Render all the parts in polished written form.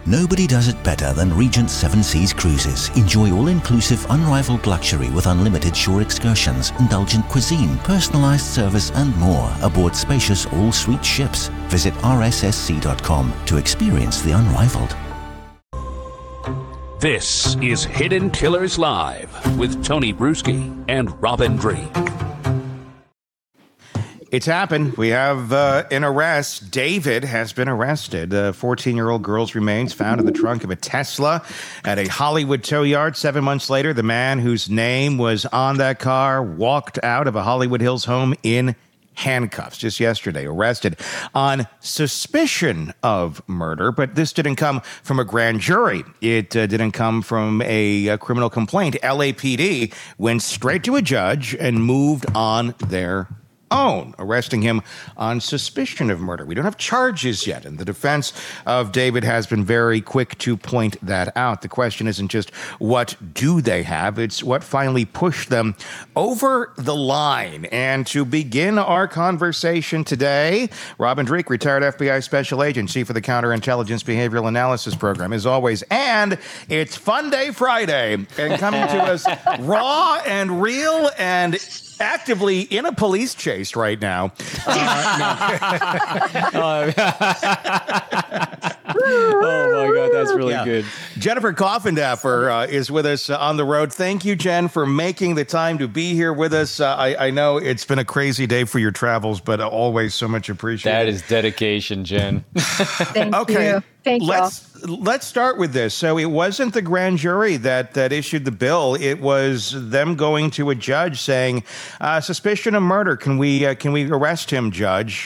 Nobody does it better than Regent Seven Seas Cruises. Enjoy all-inclusive, unrivaled luxury with unlimited shore excursions, indulgent cuisine, personalized service and more aboard spacious all-suite ships. Visit rssc.com to experience the unrivaled. This is Hidden Killers Live with Tony Bruschi and Robin Dreeke. It's happened. We have an arrest. David has been arrested. The 14-year-old girl's remains found in the trunk of a Tesla at a Hollywood tow yard. 7 months later, the man whose name was on that car walked out of a Hollywood Hills home in handcuffs just yesterday, arrested on suspicion of murder. But this didn't come from a grand jury. It didn't come from a criminal complaint. LAPD went straight to a judge and moved on their own, arresting him on suspicion of murder. We don't have charges yet, and the defense of David has been very quick to point that out. The question isn't just what do they have, it's what finally pushed them over the line. And to begin our conversation today, Robin Dreeke, retired FBI Special Agent, Chief of the Counterintelligence Behavioral Analysis Program, as always. And it's Fun Day Friday, and coming to us raw and real and actively in a police chase right now. Oh my God, that's really good. Jennifer Coffindaffer is with us on the road. Thank you, Jen, for making the time to be here with us. I know it's been a crazy day for your travels, but always so much appreciated. That is dedication, Jen. Thank you. Thank you. Let's start with this. So it wasn't the grand jury that issued the bill. It was them going to a judge saying, suspicion of murder. Can we arrest him, Judge?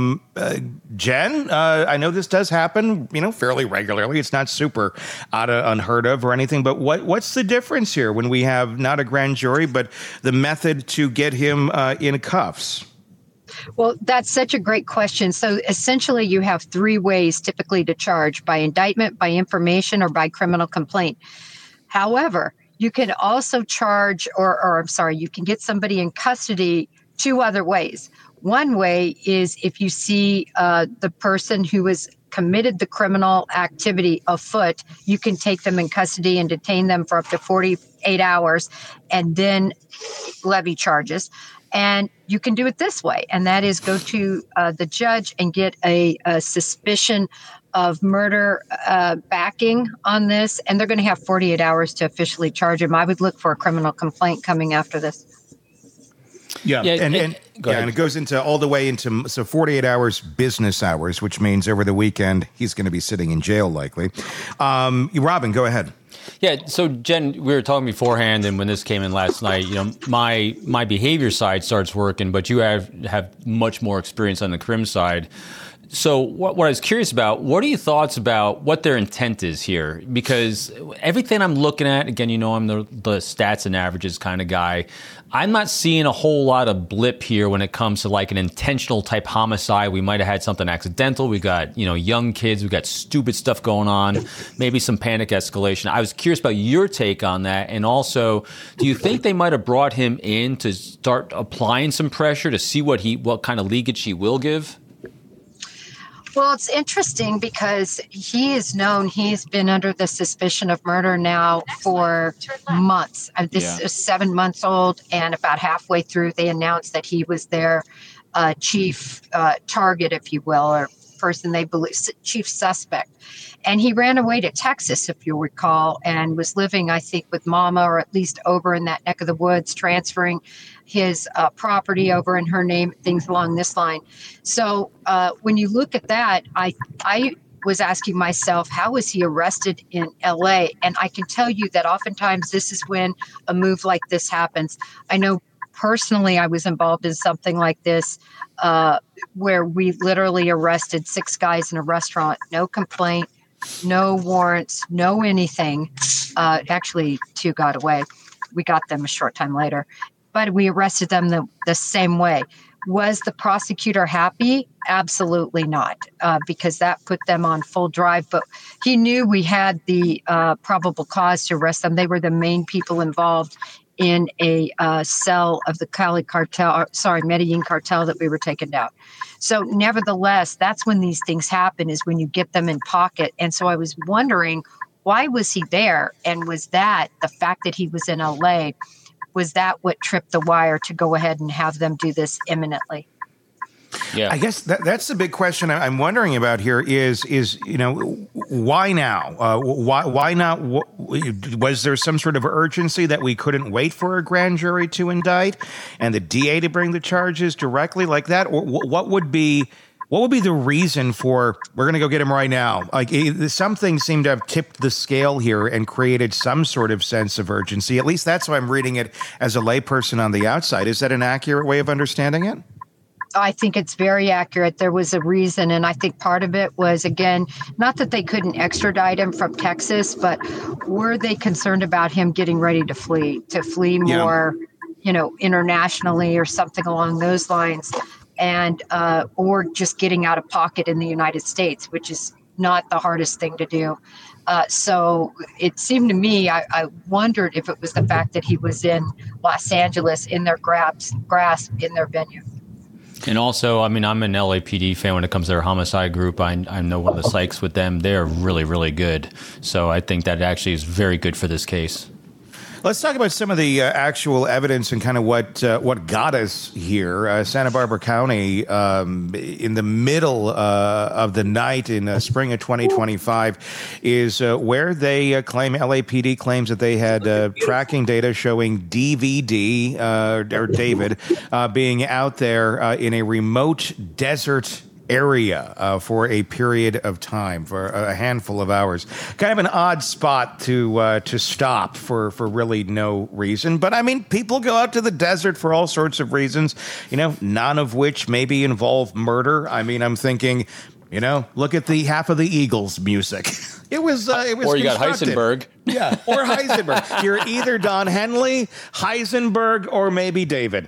Jen, I know this does happen, fairly regularly. It's not super unheard of or anything. But what's the difference here when we have not a grand jury, but the method to get him in cuffs? Well, that's such a great question. So essentially, you have three ways typically to charge: by indictment, by information, or by criminal complaint. However, you can also charge, you can get somebody in custody two other ways. One way is if you see the person who has committed the criminal activity afoot, you can take them in custody and detain them for up to 48 hours and then levy charges. And you can do it this way, and that is go to the judge and get a suspicion of murder backing on this, and they're going to have 48 hours to officially charge him. I would look for a criminal complaint coming after this. And it goes into all the way into 48 hours business hours, which means over the weekend he's going to be sitting in jail likely. Robin, go ahead. Yeah, so Jen, we were talking beforehand, and when this came in last night, my behavior side starts working, but you have much more experience on the crim side. So what I was curious about, what are your thoughts about what their intent is here? Because everything I'm looking at, again, I'm the stats and averages kind of guy. I'm not seeing a whole lot of blip here when it comes to like an intentional type homicide. We might have had something accidental. We got, young kids. We got stupid stuff going on, maybe some panic escalation. I was curious about your take on that. And also, do you think they might have brought him in to start applying some pressure to see what kind of leakage he will give? Well, it's interesting because he's been under the suspicion of murder now for months. This is 7 months old, and about halfway through, they announced that he was their chief target, if you will, or person they believe, chief suspect. And he ran away to Texas, if you recall, and was living, I think, with Mama, or at least over in that neck of the woods, transferring his property over in her name, things along this line. So when you look at that, I was asking myself, how was he arrested in LA? And I can tell you that oftentimes this is when a move like this happens. I know personally I was involved in something like this where we literally arrested 6 guys in a restaurant, no complaint, no warrants, no anything. Actually, 2 got away. We got them a short time later. But we arrested them the same way. Was the prosecutor happy? Absolutely not, because that put them on full drive. But he knew we had the probable cause to arrest them. They were the main people involved in a cell of the Medellin cartel that we were taking down. So nevertheless, that's when these things happen, is when you get them in pocket. And so I was wondering, why was he there? And was that the fact that he was in LA, was that what tripped the wire to go ahead and have them do this imminently? Yeah, I guess that's the big question I'm wondering about here is why now? Why not? Was there some sort of urgency that we couldn't wait for a grand jury to indict and the DA to bring the charges directly like that? Or what would be the reason for, we're going to go get him right now? Like, something seemed to have tipped the scale here and created some sort of sense of urgency. At least that's how I'm reading it as a layperson on the outside. Is that an accurate way of understanding it? I think it's very accurate. There was a reason, and I think part of it was, again, not that they couldn't extradite him from Texas, but were they concerned about him getting ready to flee more, internationally or something along those lines, and or just getting out of pocket in the United States, which is not the hardest thing to do. So it seemed to me, I wondered if it was the fact that he was in Los Angeles in their grasp in their venue. And also, I mean, I'm an LAPD fan when it comes to their homicide group. I know one of the psychs with them. They're really, really good. So I think that actually is very good for this case. Let's talk about some of the actual evidence and kind of what got us here. Santa Barbara County, in the middle of the night in spring of 2025, is where they claim, LAPD claims that they had tracking data showing DVD, or David, being out there in a remote desert area for a period of time, for a handful of hours. Kind of an odd spot to stop for really no reason. But I mean, people go out to the desert for all sorts of reasons, none of which maybe involve murder. I mean, I'm thinking, look at the half of the Eagles music. It was or you got Heisenberg. Yeah, or Heisenberg. You're either Don Henley, Heisenberg, or maybe David.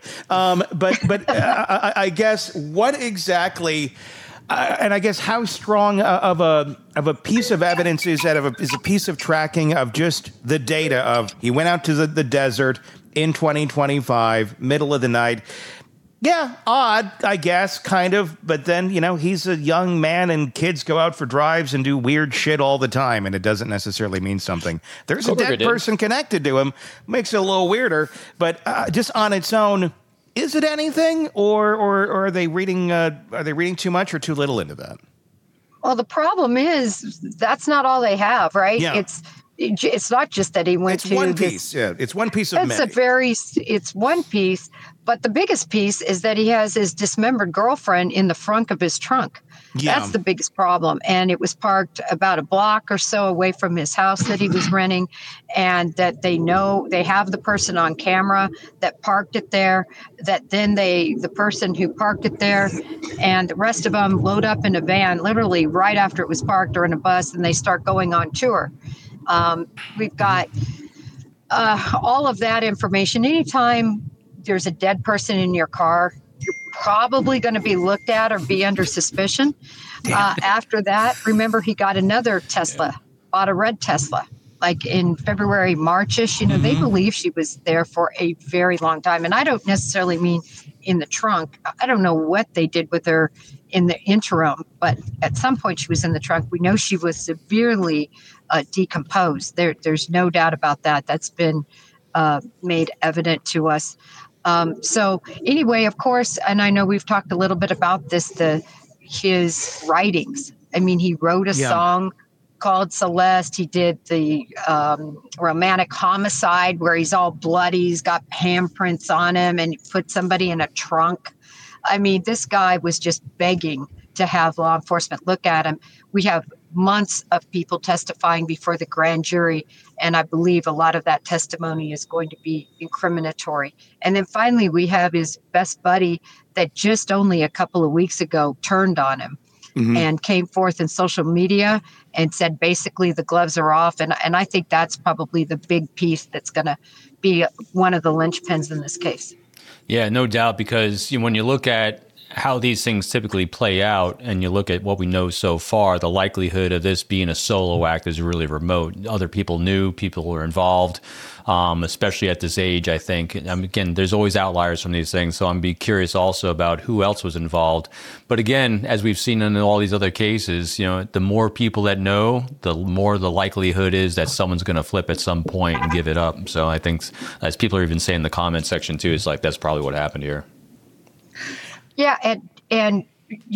But I guess what exactly, and I guess how strong of a piece of evidence is that is a piece of tracking of just the data of he went out to the desert in 2025, middle of the night. Yeah, odd, I guess, kind of. But then, he's a young man and kids go out for drives and do weird shit all the time, and it doesn't necessarily mean something. There's a dead person connected to him. Makes it a little weirder. But just on its own, is it anything? Or are they reading too much or too little into that? Well, the problem is that's not all they have, right? Yeah. It's not just that he went to... It's one piece, yeah. It's one piece of many. It's one piece, but the biggest piece is that he has his dismembered girlfriend in the front of his trunk. Yeah. That's the biggest problem. And it was parked about a block or so away from his house that he was renting, and that they have the person on camera that parked it there, that then the person who parked it there and the rest of them load up in a van literally right after it was parked or in a bus, and they start going on tour. We've got all of that information. Anytime there's a dead person in your car, you're probably going to be looked at or be under suspicion. After that, remember, he got another Tesla, bought a red Tesla, like in February, March-ish. They believe she was there for a very long time. And I don't necessarily mean in the trunk. I don't know what they did with her in the interim, but at some point she was in the trunk. We know she was severely decomposed. There's no doubt about that. That's been made evident to us. So anyway, of course, and I know we've talked a little bit about this, his writings. I mean, he wrote a song called Celeste. He did the romantic homicide where he's all bloody. He's got handprints on him and he put somebody in a trunk. I mean, this guy was just begging to have law enforcement look at him. We have months of people testifying before the grand jury, and I believe a lot of that testimony is going to be incriminatory. And then finally, we have his best buddy that just only a couple of weeks ago turned on him and came forth in social media and said, basically, the gloves are off. And I think that's probably the big piece that's going to be one of the linchpins in this case. Yeah, no doubt, because when you look at how these things typically play out, and you look at what we know so far, the likelihood of this being a solo act is really remote. Other people knew, people were involved, especially at this age, I think. Again, there's always outliers from these things, so I'm be curious also about who else was involved. But again, as we've seen in all these other cases, the more people that know, the more the likelihood is that someone's going to flip at some point and give it up. So I think, as people are even saying in the comment section too, it's like that's probably what happened here. Yeah, and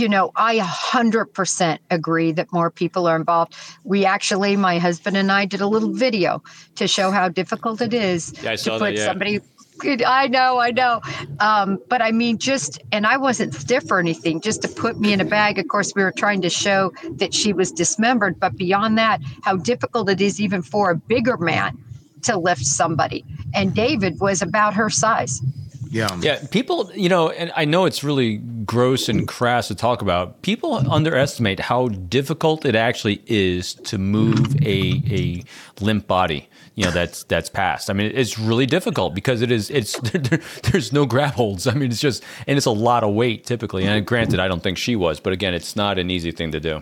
I 100% agree that more people are involved. We actually, my husband and I did a little video to show how difficult it is to put somebody. I know. But I mean, and I wasn't stiff or anything, just to put me in a bag. Of course, we were trying to show that she was dismembered. But beyond that, how difficult it is even for a bigger man to lift somebody. And David was about her size. Yeah. People, and I know it's really gross and crass to talk about. People underestimate how difficult it actually is to move a limp body, that's passed. I mean, it's really difficult because there's no grab holds. I mean, it's a lot of weight typically. And granted, I don't think she was, but again, it's not an easy thing to do.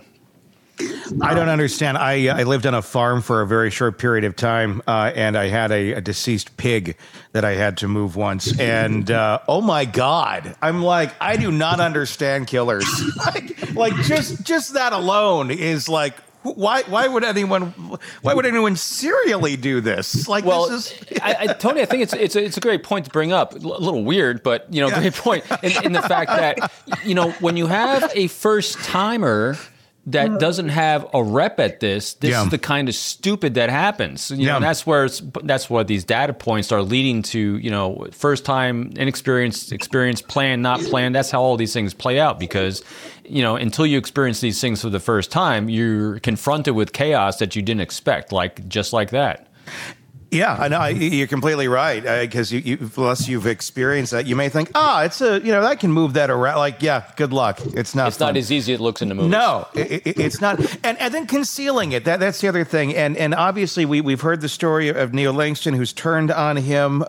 I don't understand. I lived on a farm for a very short period of time, and I had a deceased pig that I had to move once. And oh my God, I'm like, I do not understand killers. like just that alone is like, why would anyone serially do this? Like, well, this is Tony, I think it's a great point to bring up. A little weird, but great point in the fact that when you have a first timer that doesn't have a rep at this is the kind of stupid that happens. And that's where these data points are leading to, first time, inexperienced, experience, plan, not plan. That's how all these things play out because, until you experience these things for the first time, you're confronted with chaos that you didn't expect, just like that. Yeah, I know. You're completely right. Because unless you've experienced that, you may think, it's I can move that around. Like, yeah, good luck. It's not. It's not as easy as it looks in the movies. No, it's not. And then concealing it. That's the other thing. And obviously we've heard the story of Neil Langston, who's turned on him.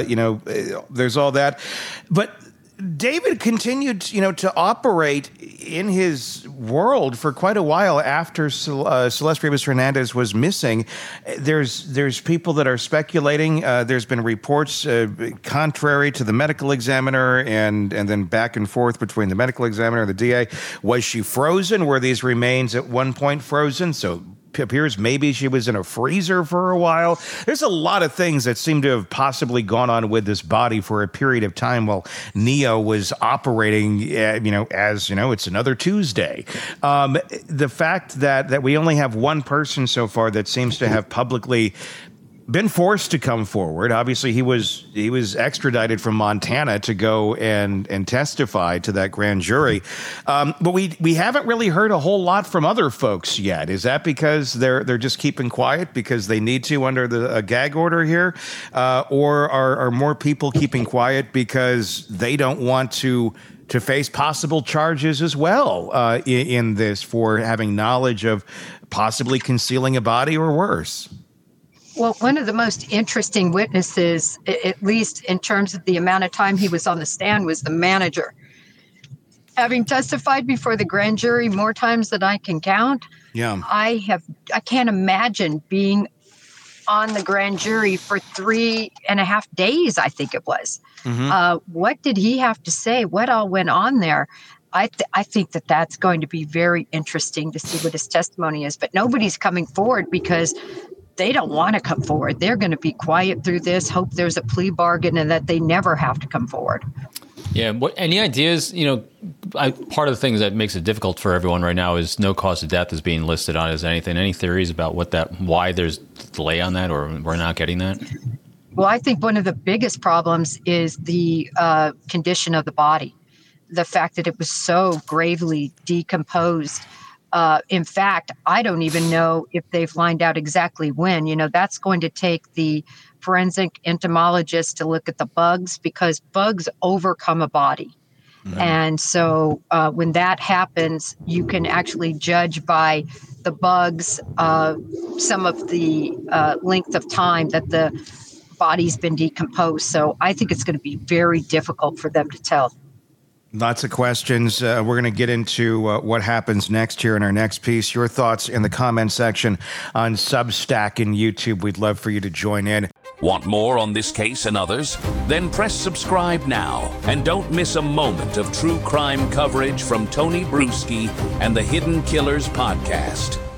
There's all that, but David continued, to operate in his world for quite a while after Celeste Rivas-Hernandez was missing. There's people that are speculating. There's been reports contrary to the medical examiner, and then back and forth between the medical examiner and the DA. Was she frozen? Were these remains at one point frozen? So appears maybe she was in a freezer for a while. There's a lot of things that seem to have possibly gone on with this body for a period of time while Neo was operating, it's another Tuesday. The fact that we only have one person so far that seems to have publicly been forced to come forward. Obviously, he was extradited from Montana to go and testify to that grand jury. But we haven't really heard a whole lot from other folks yet. Is that because they're just keeping quiet because they need to under a gag order here, or are more people keeping quiet because they don't want to face possible charges as well in this for having knowledge of possibly concealing a body or worse? Well, one of the most interesting witnesses, at least in terms of the amount of time he was on the stand, was the manager. Having testified before the grand jury more times than I can count, I can't imagine being on the grand jury for 3.5 days, I think it was. Mm-hmm. What did he have to say? What all went on there? I think that's going to be very interesting to see what his testimony is. But nobody's coming forward because they don't want to come forward. They're going to be quiet through this, hope there's a plea bargain and that they never have to come forward. Yeah. Any ideas, part of the things that makes it difficult for everyone right now is no cause of death is being listed on as anything. Any theories about why there's delay on that or we're not getting that? Well, I think one of the biggest problems is the condition of the body. The fact that it was so gravely decomposed. In fact, I don't even know if they find out exactly when. That's going to take the forensic entomologist to look at the bugs because bugs overcome a body. Mm-hmm. And so when that happens, you can actually judge by the bugs some of the length of time that the body's been decomposed. So I think it's going to be very difficult for them to tell. Lots of questions. We're going to get into what happens next here in our next piece. Your thoughts in the comment section on Substack and YouTube. We'd love for you to join in. Want more on this case and others? Then press subscribe now and don't miss a moment of true crime coverage from Tony Bruschi and the Hidden Killers podcast.